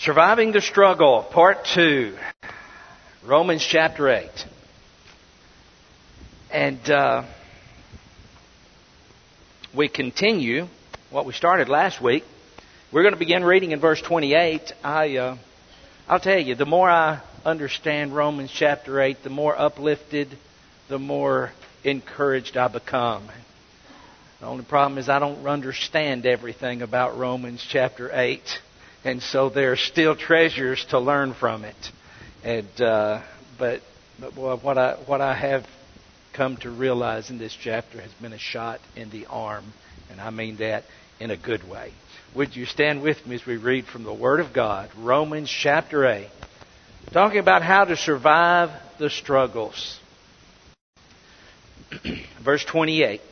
Surviving the Struggle, Part 2, Romans chapter 8. And we continue what we started last week. We're going to begin reading in verse 28. I'll tell you, the more I understand Romans chapter 8, the more uplifted, the more encouraged I become. The only problem is I don't understand everything about Romans chapter 8. And so there are still treasures to learn from it. And but what I have come to realize in this chapter has been a shot in the arm, and I mean that in a good way. Would you stand with me as we read from the Word of God, Romans chapter 8, talking about how to survive the struggles. Verse 28.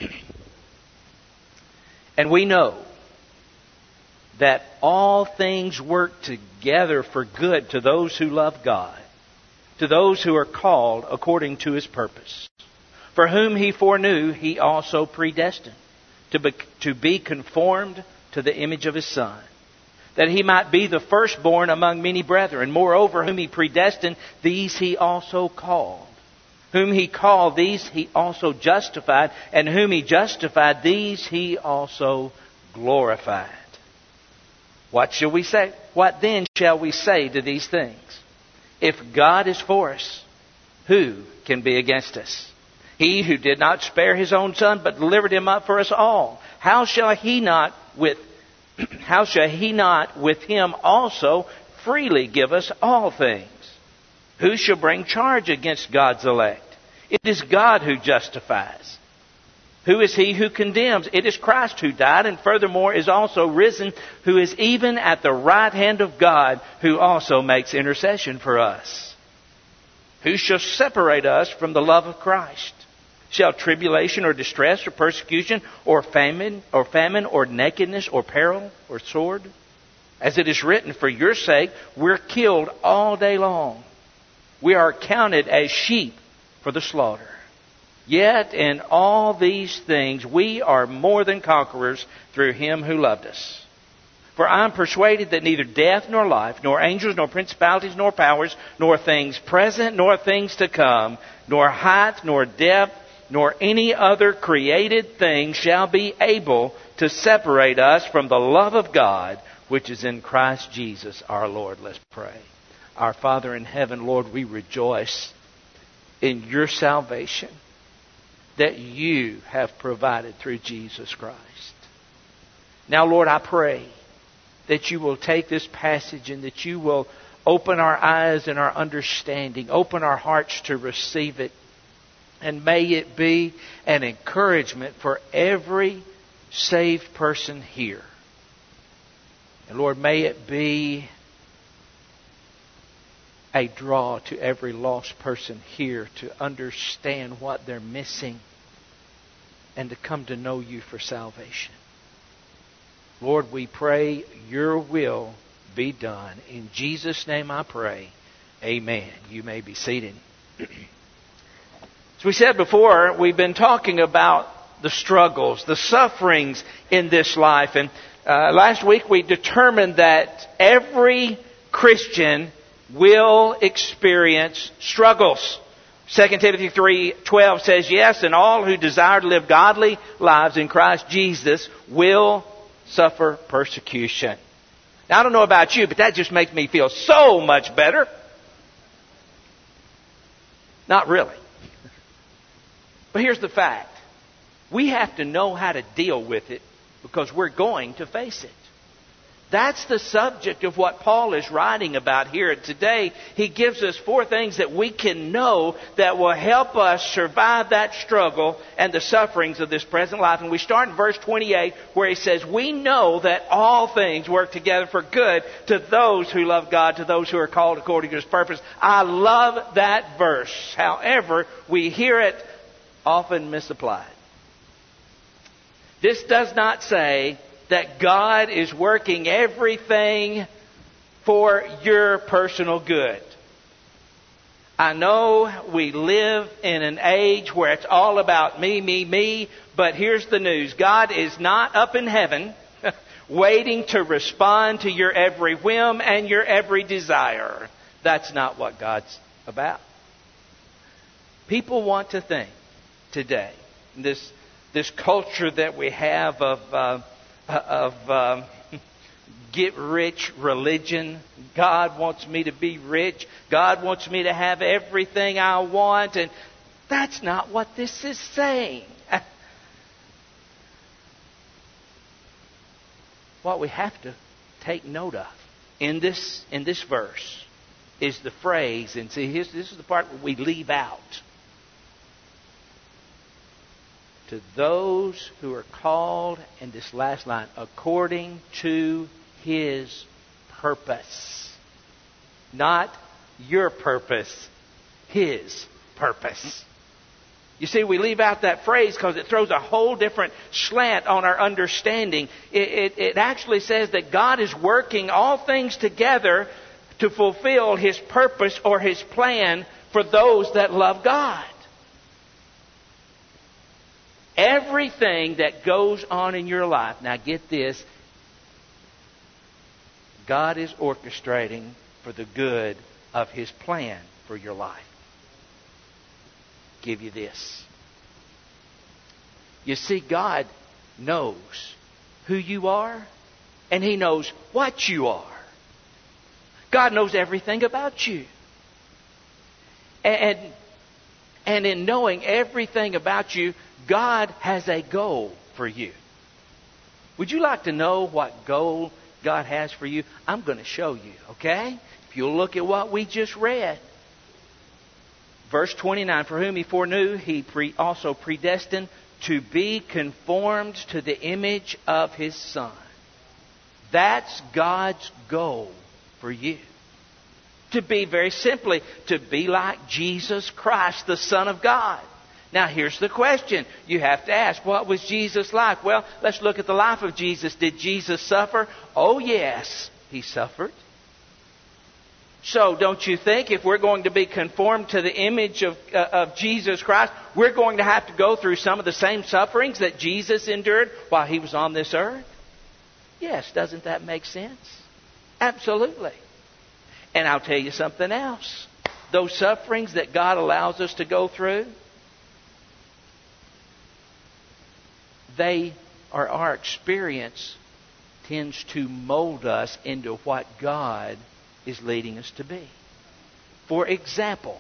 And we know that all things work together for good to those who love God, to those who are called according to His purpose. For whom He foreknew, He also predestined to be conformed to the image of His Son, that He might be the firstborn among many brethren. Moreover, whom He predestined, these He also called. Whom He called, these He also justified. And whom He justified, these He also glorified. What shall we say? What then shall we say to these things? If God is for us, who can be against us? He who did not spare His own Son, but delivered Him up for us all, how shall He not with Him also freely give us all things? Who shall bring charge against God's elect? It is God who justifies. Who is he who condemns? It is Christ who died, and furthermore is also risen, who is even at the right hand of God, who also makes intercession for us. Who shall separate us from the love of Christ? Shall tribulation or distress or persecution or famine or nakedness or peril or sword? As it is written, for your sake we're killed all day long. We are counted as sheep for the slaughter. Yet in all these things we are more than conquerors through Him who loved us. For I am persuaded that neither death nor life, nor angels, nor principalities, nor powers, nor things present, nor things to come, nor height, nor depth, nor any other created thing shall be able to separate us from the love of God, which is in Christ Jesus our Lord. Let's pray. Our Father in heaven, Lord, we rejoice in Your salvation that You have provided through Jesus Christ. Now, Lord, I pray that You will take this passage and that You will open our eyes and our understanding, open our hearts to receive it. And may it be an encouragement for every saved person here. And Lord, may it be a draw to every lost person here to understand what they're missing and to come to know You for salvation. Lord, we pray Your will be done. In Jesus' name I pray. Amen. You may be seated. As we said before, we've been talking about the struggles, the sufferings in this life. And last week we determined that every Christian will experience struggles. 2 Timothy 3:12 says, yes, and all who desire to live godly lives in Christ Jesus will suffer persecution. Now, I don't know about you, but that just makes me feel so much better. Not really. But here's the fact. We have to know how to deal with it because we're going to face it. That's the subject of what Paul is writing about here today. He gives us 4 things that we can know that will help us survive that struggle and the sufferings of this present life. And we start in verse 28 where he says, we know that all things work together for good to those who love God, to those who are called according to His purpose. I love that verse. However, we hear it often misapplied. This does not say that God is working everything for your personal good. I know we live in an age where it's all about me, but here's the news. God is not up in heaven waiting to respond to your every whim and your every desire. That's not what God's about. People want to think today, this culture that we have of get rich religion. God wants me to be rich. God wants me to have everything I want. And that's not what this is saying. What we have to take note of in this verse is the phrase, and see, this is the part we leave out. To those who are called, in this last line, according to His purpose. Not your purpose, His purpose. You see, we leave out that phrase because it throws a whole different slant on our understanding. It actually says that God is working all things together to fulfill His purpose or His plan for those that love God. Everything that goes on in your life, now get this, God is orchestrating for the good of His plan for your life. Give you this. You see, God knows who you are, and He knows what you are. God knows everything about you. And in knowing everything about you, God has a goal for you. Would you like to know what goal God has for you? I'm going to show you, okay? If you'll look at what we just read. Verse 29, for whom He foreknew, He also predestined to be conformed to the image of His Son. That's God's goal for you. To be, very simply, to be like Jesus Christ, the Son of God. Now, here's the question you have to ask. What was Jesus like? Well, let's look at the life of Jesus. Did Jesus suffer? Oh, yes, He suffered. So, don't you think if we're going to be conformed to the image of Jesus Christ, we're going to have to go through some of the same sufferings that Jesus endured while He was on this earth? Yes, doesn't that make sense? Absolutely. And I'll tell you something else. Those sufferings that God allows us to go through, our experience tends to mold us into what God is leading us to be. For example,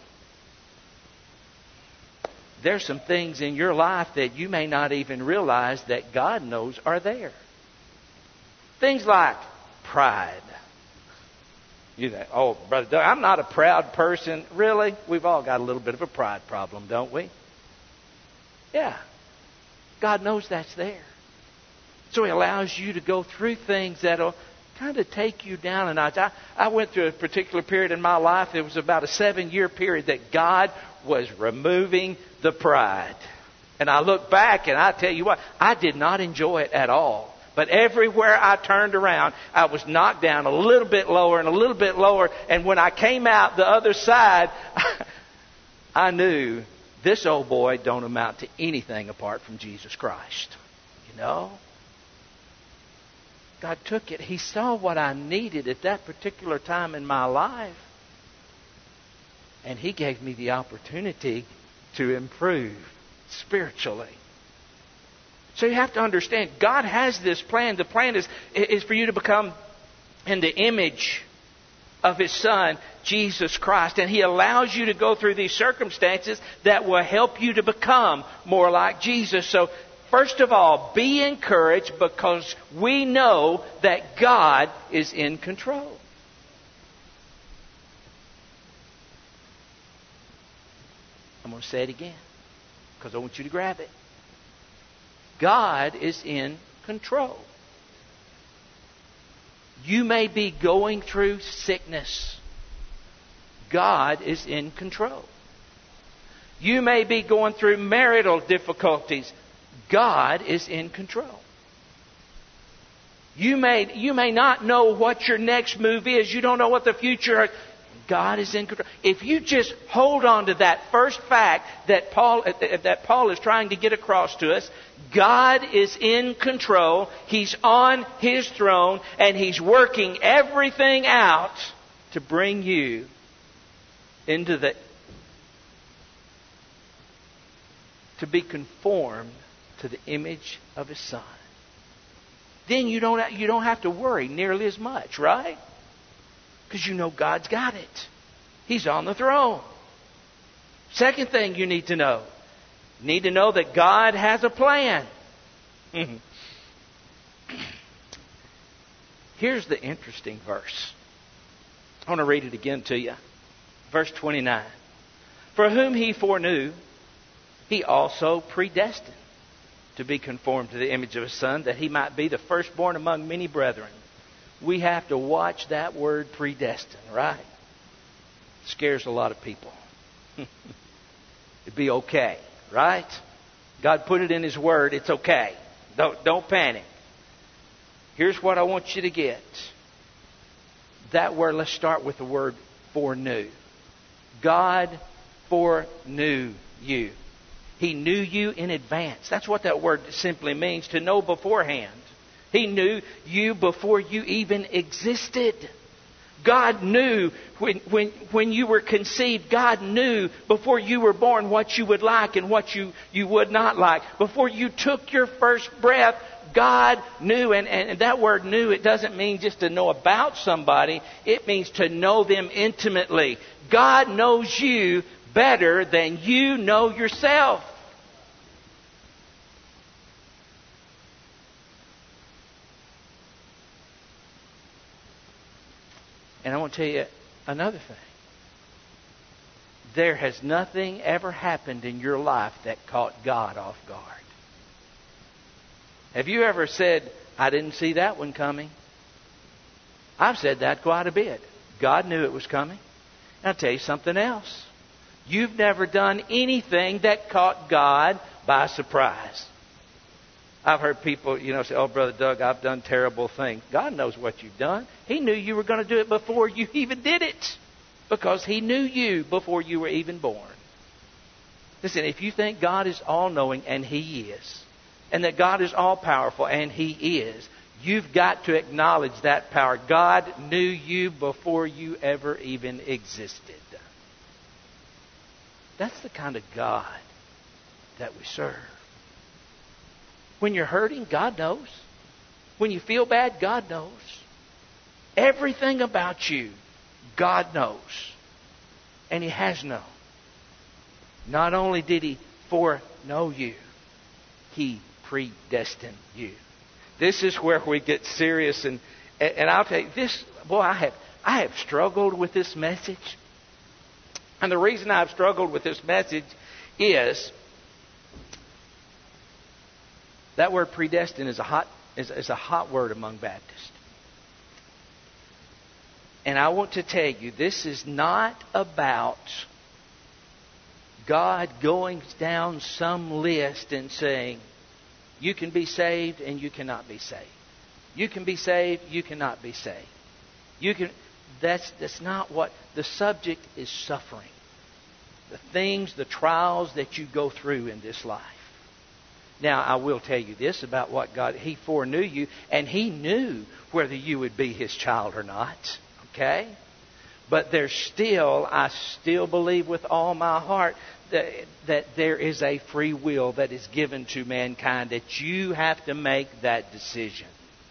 there's some things in your life that you may not even realize that God knows are there. Things like pride. You think, oh, Brother Doug, I'm not a proud person. Really? We've all got a little bit of a pride problem, don't we? Yeah. God knows that's there. So He allows you to go through things that'll kind of take you down a notch. I went through a particular period in my life. It was about a 7-year period that God was removing the pride. And I look back and I tell you what, I did not enjoy it at all. But everywhere I turned around, I was knocked down a little bit lower and a little bit lower. And when I came out the other side, I knew this old boy don't amount to anything apart from Jesus Christ. You know? God took it. He saw what I needed at that particular time in my life. And He gave me the opportunity to improve spiritually. So you have to understand, God has this plan. The plan is for you to become in the image of His Son, Jesus Christ. And He allows you to go through these circumstances that will help you to become more like Jesus. So, first of all, be encouraged because we know that God is in control. I'm going to say it again because I want you to grab it. God is in control. You may be going through sickness. God is in control. You may be going through marital difficulties. God is in control. You may not know what your next move is. You don't know what the future. God is in control. If you just hold on to that first fact that Paul is trying to get across to us, God is in control. He's on His throne, and He's working everything out to bring you to be conformed to the image of His Son. Then you don't have to worry nearly as much, right? Because you know God's got it. He's on the throne. Second thing you need to know. You need to know that God has a plan. Here's the interesting verse. I want to read it again to you. Verse 29. For whom He foreknew, He also predestined to be conformed to the image of His Son, that He might be the firstborn among many brethren. We have to watch that word predestined, right? It scares a lot of people. It'd be okay, right? God put it in His Word. It's okay. Don't panic. Here's what I want you to get. That word, let's start with the word foreknew. God foreknew you. He knew you in advance. That's what that word simply means, to know beforehand. He knew you before you even existed. God knew when you were conceived. God knew before you were born what you would like and what you would not like. Before you took your first breath, God knew. And that word knew, it doesn't mean just to know about somebody. It means to know them intimately. God knows you better than you know yourself. And I want to tell you another thing. There has nothing ever happened in your life that caught God off guard. Have you ever said, I didn't see that one coming? I've said that quite a bit. God knew it was coming. And I'll tell you something else. You've never done anything that caught God by surprise. I've heard people, say, oh, Brother Doug, I've done terrible things. God knows what you've done. He knew you were going to do it before you even did it. Because He knew you before you were even born. Listen, if you think God is all-knowing, and He is, and that God is all-powerful, and He is, you've got to acknowledge that power. God knew you before you ever even existed. That's the kind of God that we serve. When you're hurting, God knows. When you feel bad, God knows. Everything about you, God knows. And He has known. Not only did He foreknow you, He predestined you. This is where we get serious. And I'll tell you, I have struggled with this message. And the reason I've struggled with this message is that word predestined is a hot word among Baptists. And I want to tell you, this is not about God going down some list and saying, you can be saved and you cannot be saved. You can be saved, you cannot be saved. That's not what the subject is. Suffering. The things, the trials that you go through in this life. Now, I will tell you this about what God, He foreknew you, and He knew whether you would be His child or not. Okay? But I still believe with all my heart that there is a free will that is given to mankind, that you have to make that decision.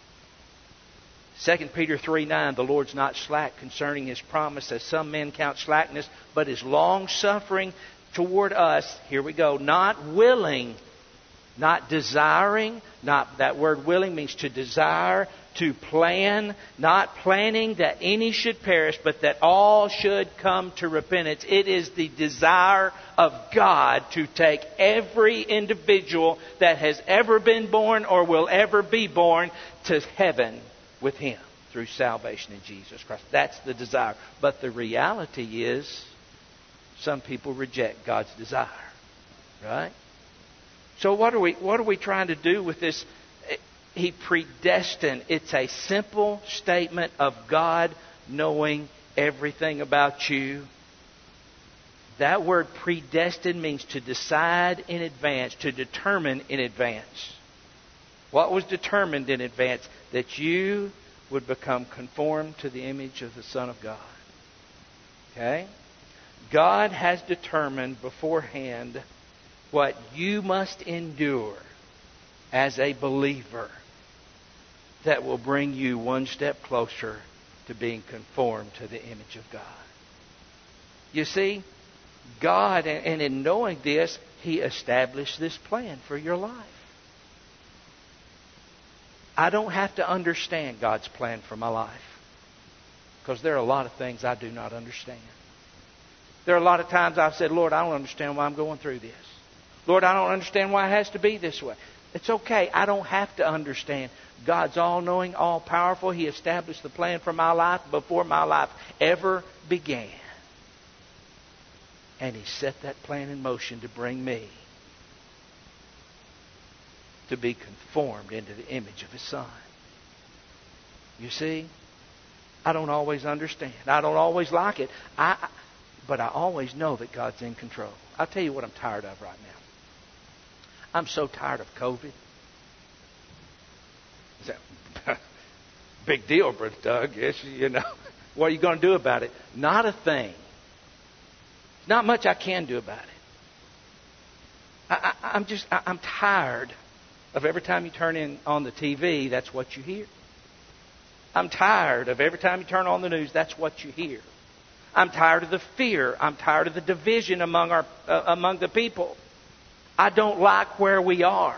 2 Peter 3:9, the Lord's not slack concerning His promise, as some men count slackness, but is long-suffering toward us. Here we go. Not willing, not desiring. That word willing means to desire, to plan. Not planning that any should perish, but that all should come to repentance. It is the desire of God to take every individual that has ever been born or will ever be born to heaven with Him through salvation in Jesus Christ. That's the desire. But the reality is, some people reject God's desire. Right? So what are we trying to do with this? He predestined. It's a simple statement of God knowing everything about you. That word predestined means to decide in advance, to determine in advance. What was determined in advance? That you would become conformed to the image of the Son of God. Okay? God has determined beforehand what you must endure as a believer that will bring you one step closer to being conformed to the image of God. You see, God, and in knowing this, He established this plan for your life. I don't have to understand God's plan for my life, because there are a lot of things I do not understand. There are a lot of times I've said, Lord, I don't understand why I'm going through this. Lord, I don't understand why it has to be this way. It's okay. I don't have to understand. God's all-knowing, all-powerful. He established the plan for my life before my life ever began. And He set that plan in motion to bring me to be conformed into the image of His Son. You see, I don't always understand. I don't always like it. But I always know that God's in control. I'll tell you what I'm tired of right now. I'm so tired of COVID. Big deal, Brother Doug. Yes, you know. What are you going to do about it? Not a thing. Not much I can do about it. I'm tired of every time you turn on the TV, that's what you hear. I'm tired of every time you turn on the news, that's what you hear. I'm tired of the fear. I'm tired of the division among the people. I don't like where we are.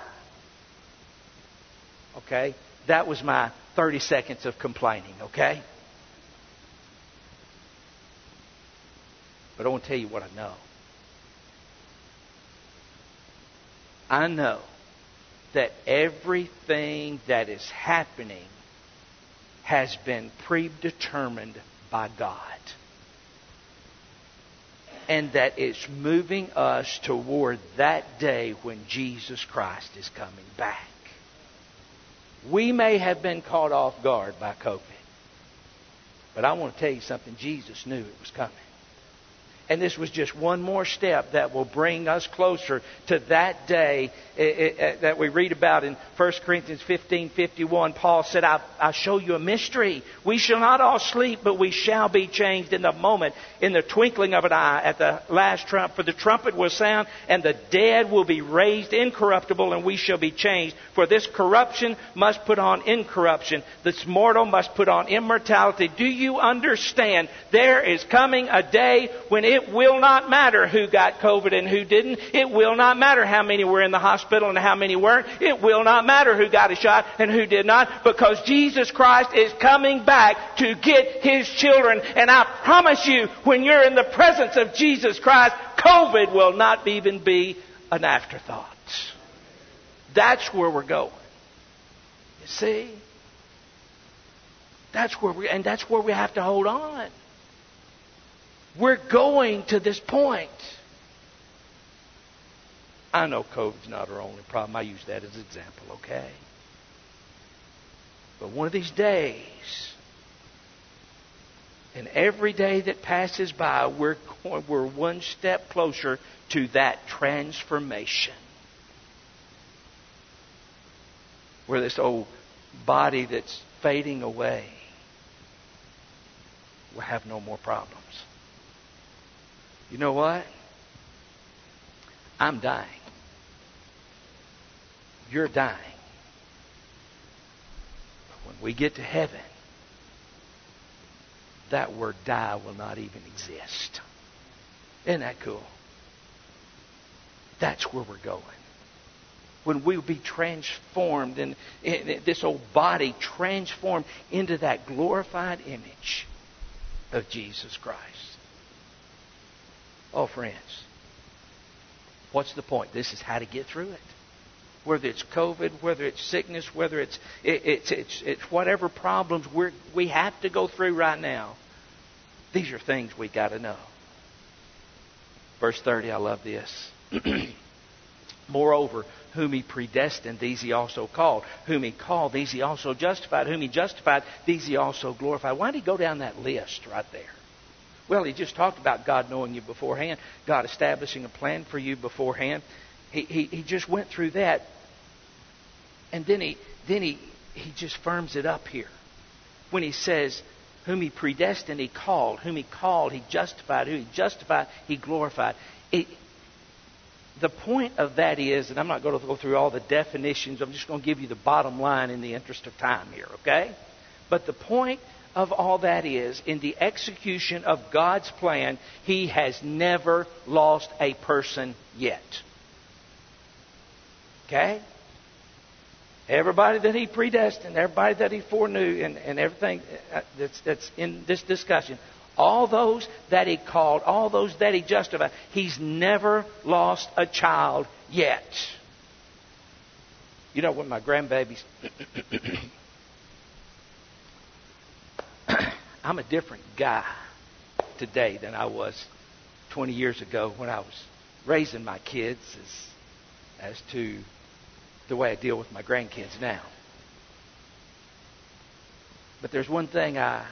Okay? That was my 30 seconds of complaining, okay? But I want to tell you what I know. I know that everything that is happening has been predetermined by God. And that it's moving us toward that day when Jesus Christ is coming back. We may have been caught off guard by COVID. But I want to tell you something. Jesus knew it was coming. And this was just one more step that will bring us closer to that day that we read about in 1 Corinthians 15:51. Paul said, I show you a mystery. We shall not all sleep, but we shall be changed in the moment, in the twinkling of an eye, at the last trump. For the trumpet will sound, and the dead will be raised incorruptible, and we shall be changed. For this corruption must put on incorruption. This mortal must put on immortality. Do you understand? There is coming a day when it will not matter who got COVID and who didn't. It will not matter how many were in the hospital and how many weren't. It will not matter who got a shot and who did not, because Jesus Christ is coming back to get His children. And I promise you, when you're in the presence of Jesus Christ, COVID will not even be an afterthought. That's where we're going. You see? That's where we have to hold on. We're going to this point. I know COVID's not our only problem. I use that as an example, okay? But one of these days, and every day that passes by, we're one step closer to that transformation. Where this old body that's fading away will have no more problems. You know what? I'm dying. You're dying. But when we get to heaven, that word die will not even exist. Isn't that cool? That's where we're going. When we will be transformed, and this old body transformed into that glorified image of Jesus Christ. Oh, friends, what's the point? This is how to get through it. Whether it's COVID, whether it's sickness, whether it's whatever problems we have to go through right now. These are things we got to know. Verse 30, I love this. Moreover, whom He predestined, these He also called. Whom He called, these He also justified. Whom He justified, these He also glorified. Why did He go down that list right there? Well, he just talked about God knowing you beforehand, God establishing a plan for you beforehand. He just went through that. And then he just firms it up here. When he says, whom he predestined, he called. Whom he called, he justified. Who he justified, he glorified. The point of that is, and I'm not going to go through all the definitions. I'm just going to give you the bottom line in the interest of time here, okay? But the point of all that is, in the execution of God's plan, He has never lost a person yet. Okay? Everybody that He predestined, everybody that He foreknew, and everything that's in this discussion, all those that He called, all those that He justified, He's never lost a child yet. You know, when my grandbabies... I'm a different guy today than I was 20 years ago when I was raising my kids as to the way I deal with my grandkids now. But there's one thing I've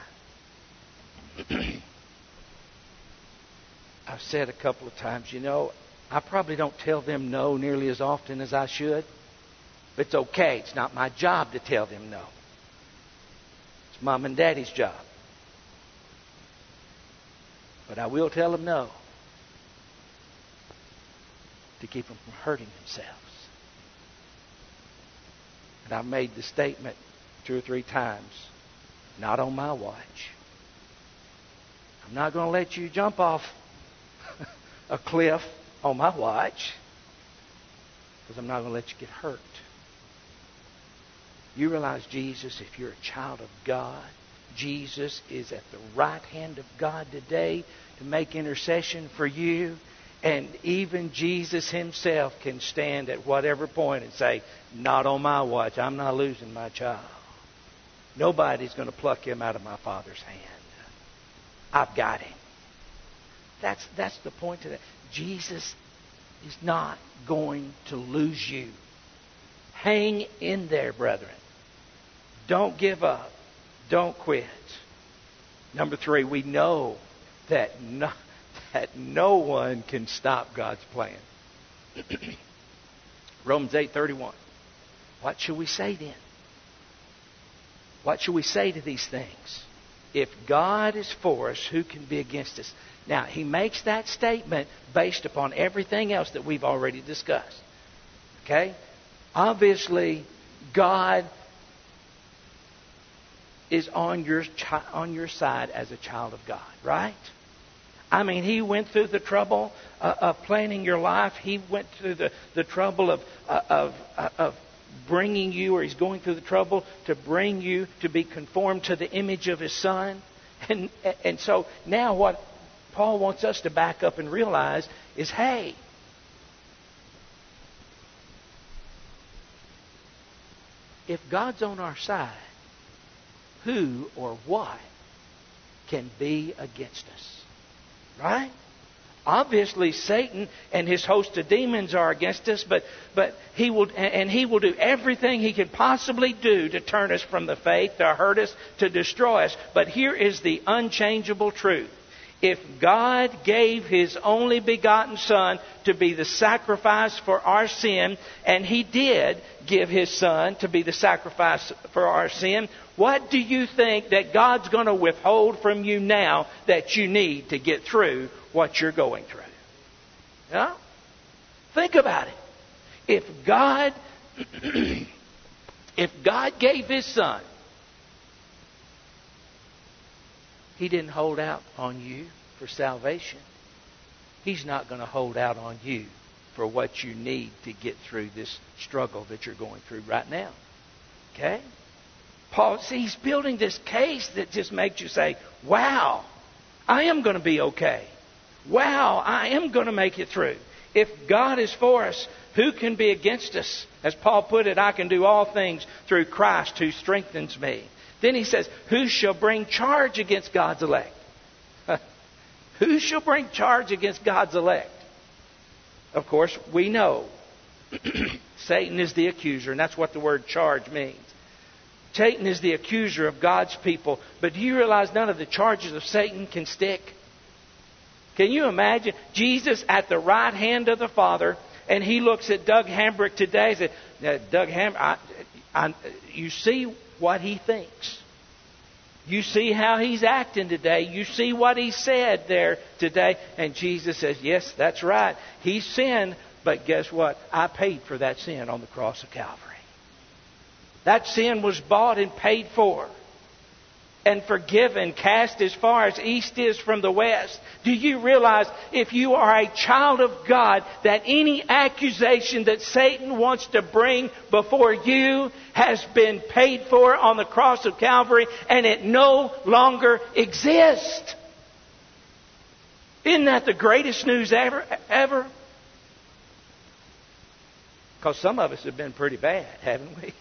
said a couple of times. You know, I probably don't tell them no nearly as often as I should. But it's okay. It's not my job to tell them no. It's Mom and Daddy's job. But I will tell them no to keep them from hurting themselves. And I've made the statement 2 or 3 times, not on my watch. I'm not going to let you jump off a cliff on my watch, because I'm not going to let you get hurt. You realize Jesus, if you're a child of God, Jesus is at the right hand of God today to make intercession for you. And even Jesus Himself can stand at whatever point and say, not on my watch. I'm not losing my child. Nobody's going to pluck him out of my Father's hand. I've got him. That's the point of that. Jesus is not going to lose you. Hang in there, brethren. Don't give up. Don't quit. Number 3, we know that no one can stop God's plan. Romans 8:31. What shall we say then? What shall we say to these things? If God is for us, who can be against us? Now, he makes that statement based upon everything else that we've already discussed. Okay? Obviously, God is on your side as a child of God, right? I mean, He went through the trouble of planning your life. He went through the trouble of bringing you, or He's going through the trouble to bring you to be conformed to the image of His Son. And so now what Paul wants us to back up and realize is, hey, if God's on our side, who or what can be against us? Right? Obviously, Satan and his host of demons are against us, but he will do everything he can possibly do to turn us from the faith, to hurt us, to destroy us. But here is the unchangeable truth. If God gave His only begotten Son to be the sacrifice for our sin, and He did give His Son to be the sacrifice for our sin, what do you think that God's going to withhold from you now that you need to get through what you're going through? Yeah? Think about it. If God gave His Son, He didn't hold out on you for salvation. He's not going to hold out on you for what you need to get through this struggle that you're going through right now. Okay? Paul, see, he's building this case that just makes you say, wow, I am going to be okay. Wow, I am going to make it through. If God is for us, who can be against us? As Paul put it, I can do all things through Christ who strengthens me. Then he says, who shall bring charge against God's elect? Who shall bring charge against God's elect? Of course, we know Satan is the accuser, and that's what the word charge means. Satan is the accuser of God's people. But do you realize none of the charges of Satan can stick? Can you imagine Jesus at the right hand of the Father, and He looks at Doug Hambrick today and says, now, Doug Hambrick, you see what he thinks. You see how he's acting today. You see what he said there today. And Jesus says, yes, that's right. He sinned, but guess what? I paid for that sin on the cross of Calvary. That sin was bought and paid for and forgiven, cast as far as east is from the west. Do you realize if you are a child of God that any accusation that Satan wants to bring before you has been paid for on the cross of Calvary and it no longer exists? Isn't that the greatest news ever? Because some of us have been pretty bad, haven't we?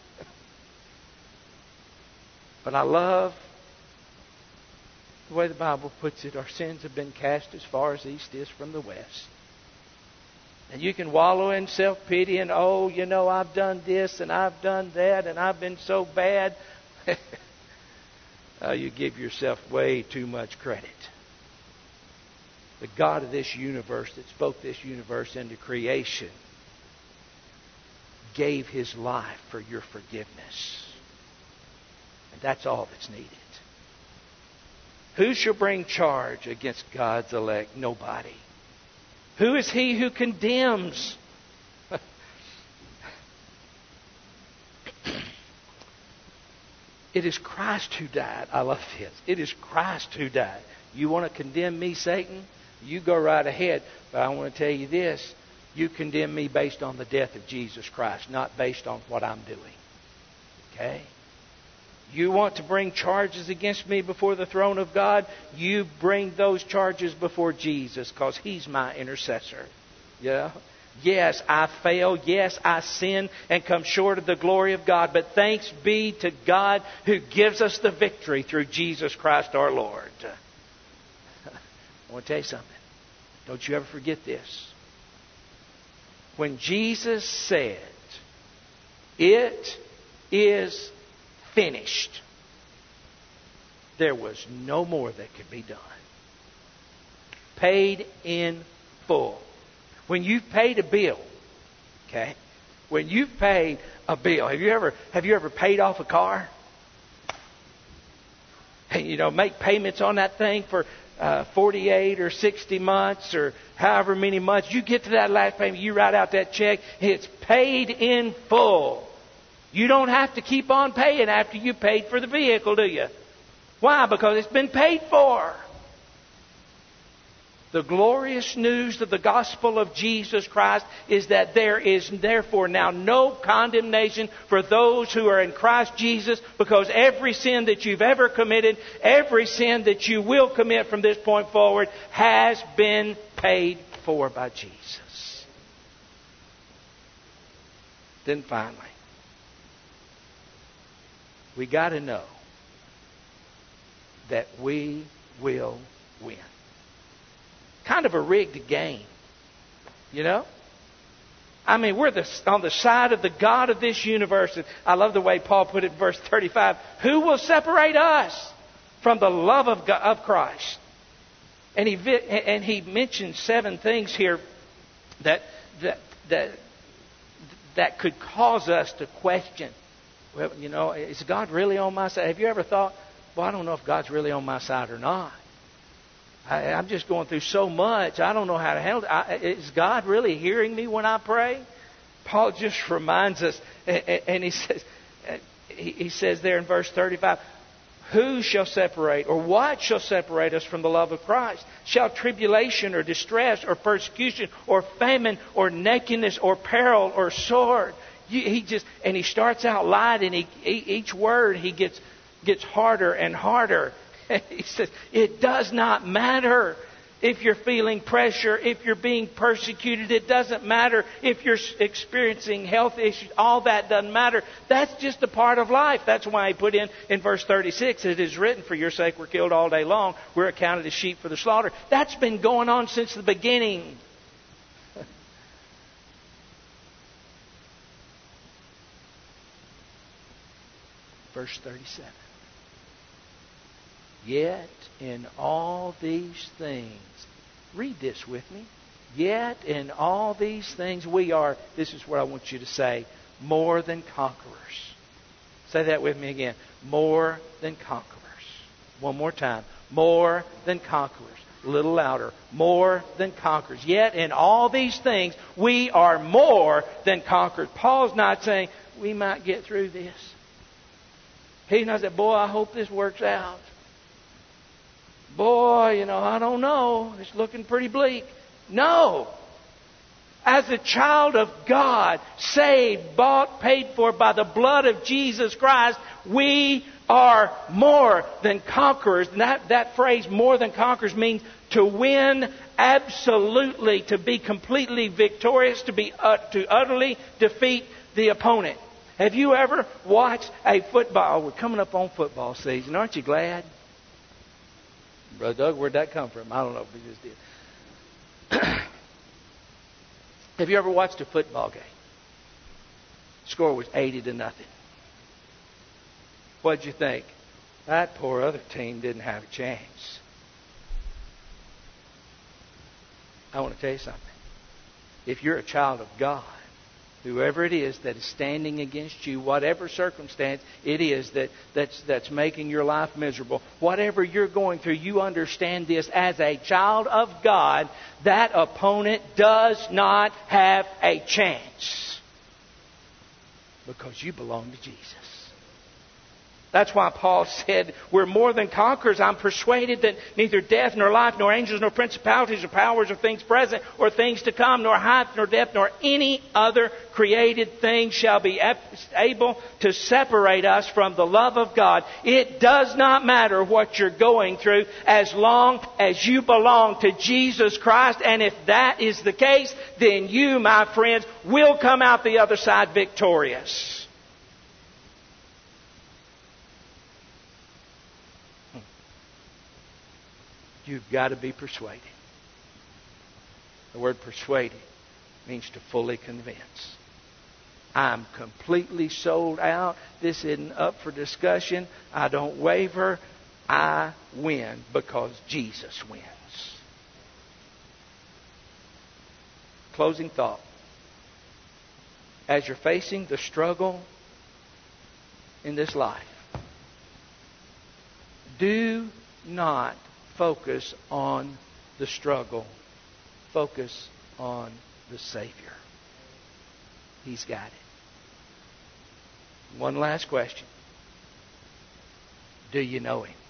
But I love the way the Bible puts it. Our sins have been cast as far as east is from the west. And you can wallow in self-pity and, oh, you know, I've done this and I've done that and I've been so bad. You give yourself way too much credit. The God of this universe that spoke this universe into creation gave His life for your forgiveness. And that's all that's needed. Who shall bring charge against God's elect? Nobody. Who is he who condemns? It is Christ who died. I love this. It is Christ who died. You want to condemn me, Satan? You go right ahead. But I want to tell you this. You condemn me based on the death of Jesus Christ, not based on what I'm doing. Okay? You want to bring charges against me before the throne of God? You bring those charges before Jesus, because He's my intercessor. Yeah? Yes, I fail. Yes, I sin and come short of the glory of God. But thanks be to God who gives us the victory through Jesus Christ our Lord. I want to tell you something. Don't you ever forget this. When Jesus said, "It is finished," there was no more that could be done. Paid in full. When you've paid a bill, okay? When you've paid a bill, have you ever paid off a car? And, you know, make payments on that thing for 48 or 60 months or however many months. You get to that last payment, you write out that check, it's paid in full. You don't have to keep on paying after you paid for the vehicle, do you? Why? Because it's been paid for. The glorious news of the gospel of Jesus Christ is that there is therefore now no condemnation for those who are in Christ Jesus, because every sin that you've ever committed, every sin that you will commit from this point forward, has been paid for by Jesus. Then finally, we got to know that we will win. Kind of a rigged game, you know? I mean, we're on the side of the God of this universe. And I love the way Paul put it in verse 35. Who will separate us from the love of God, of Christ? And he mentioned 7 things here that could cause us to question. Well, you know, is God really on my side? Have you ever thought, well, I don't know if God's really on my side or not. I'm just going through so much. I don't know how to handle it. Is God really hearing me when I pray? Paul just reminds us, and he says there in verse 35, who shall separate, or what shall separate us from the love of Christ? Shall tribulation or distress or persecution or famine or nakedness or peril or sword? He starts out light, and each word he gets harder and harder. He says, it does not matter if you're feeling pressure, if you're being persecuted. It doesn't matter if you're experiencing health issues. All that doesn't matter. That's just a part of life. That's why he put in verse 36, it is written, for your sake we're killed all day long. We're accounted as sheep for the slaughter. That's been going on since the beginning. Verse 37. Yet in all these things Read this with me. Yet in all these things we are, this is what I want you to say, more than conquerors. Say that with me again. More than conquerors. One more time. More than conquerors. A little louder. More than conquerors. Yet in all these things we are more than conquerors. Paul's not saying we might get through this. He's not saying, boy, I hope this works out. Boy, I don't know. It's looking pretty bleak. No. As a child of God, saved, bought, paid for by the blood of Jesus Christ, we are more than conquerors. And that phrase, more than conquerors, means to win absolutely, to be completely victorious, to utterly defeat the opponent. Have you ever watched a football? We're coming up on football season. Aren't you glad? Brother Doug, where'd that come from? I don't know if we just did. Have you ever watched a football game? The score was 80-0. What'd you think? That poor other team didn't have a chance. I want to tell you something. If you're a child of God, whoever it is that is standing against you, whatever circumstance it is that's making your life miserable, whatever you're going through, you understand this as a child of God, that opponent does not have a chance. Because you belong to Jesus. That's why Paul said, we're more than conquerors. I'm persuaded that neither death, nor life, nor angels, nor principalities, or powers, or things present, or things to come, nor height, nor depth, nor any other created thing shall be able to separate us from the love of God. It does not matter what you're going through as long as you belong to Jesus Christ. And if that is the case, then you, my friends, will come out the other side victorious. You've got to be persuaded. The word persuaded means to fully convince. I'm completely sold out. This isn't up for discussion. I don't waver. I win because Jesus wins. Closing thought. As you're facing the struggle in this life, do not focus on the struggle. Focus on the Savior. He's got it. One last question. Do you know Him?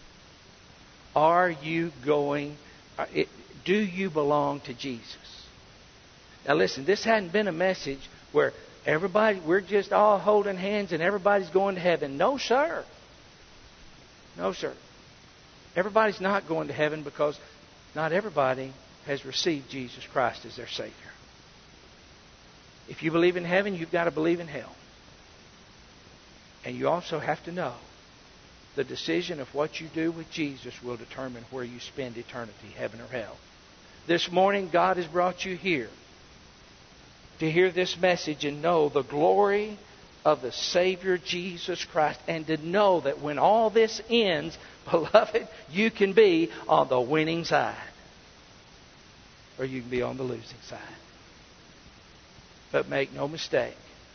Do you belong to Jesus? Now listen, this hadn't been a message where we're just all holding hands and everybody's going to heaven. No, sir. No, sir. Everybody's not going to heaven because not everybody has received Jesus Christ as their Savior. If you believe in heaven, you've got to believe in hell. And you also have to know the decision of what you do with Jesus will determine where you spend eternity, heaven or hell. This morning, God has brought you here to hear this message and know the glory of the Savior Jesus Christ, and to know that when all this ends, beloved, you can be on the winning side, or you can be on the losing side. But make no mistake,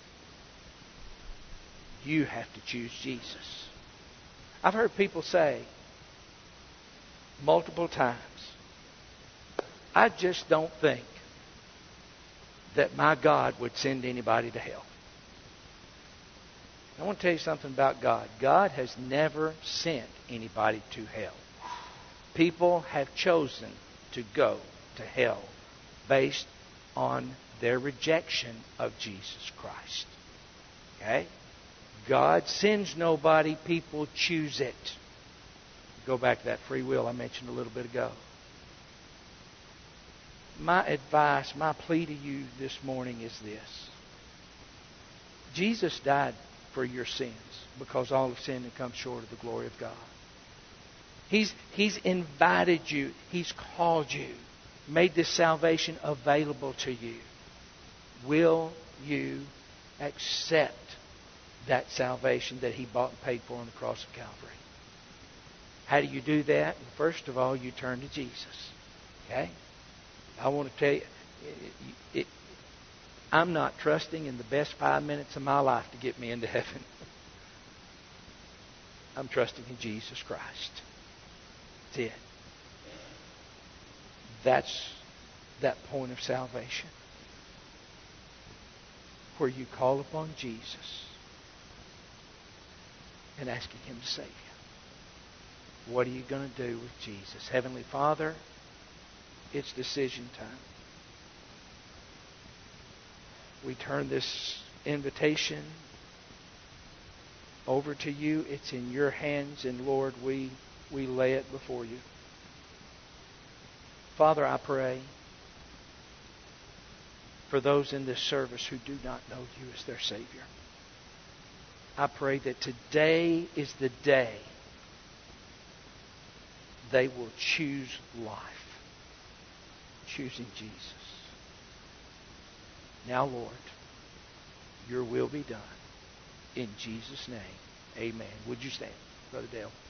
you have to choose Jesus. I've heard people say multiple times, I just don't think that my God would send anybody to hell. I want to tell you something about God. God has never sent anybody to hell. People have chosen to go to hell based on their rejection of Jesus Christ. Okay? God sends nobody. People choose it. Go back to that free will I mentioned a little bit ago. My advice, my plea to you this morning is this. Jesus died for your sins, because all have sinned and come short of the glory of God. He's invited you. He's called you. Made this salvation available to you. Will you accept that salvation that He bought and paid for on the cross of Calvary? How do you do that? First of all, you turn to Jesus. Okay? I want to tell you, I'm not trusting in the best 5 minutes of my life to get me into heaven. I'm trusting in Jesus Christ. That's it. That's that point of salvation, where you call upon Jesus and asking Him to save you. What are you going to do with Jesus? Heavenly Father, it's decision time. We turn this invitation over to you. It's in your hands, and Lord, we lay it before you. Father, I pray for those in this service who do not know you as their Savior. I pray that today is the day they will choose life, choosing Jesus. Now, Lord, your will be done. In Jesus' name, amen. Would you stand, Brother Dale?